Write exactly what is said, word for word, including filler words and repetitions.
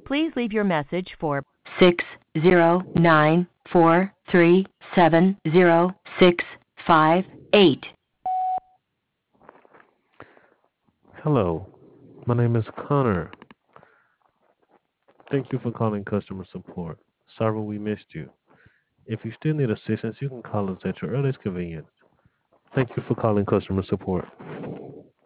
Please leave your message for six zero nine four three seven zero six five eight. Hello, my name is Connor. Thank you for calling customer support. Sorry we missed you. If you still need assistance, you can call us at your earliest convenience. Thank you for calling customer support.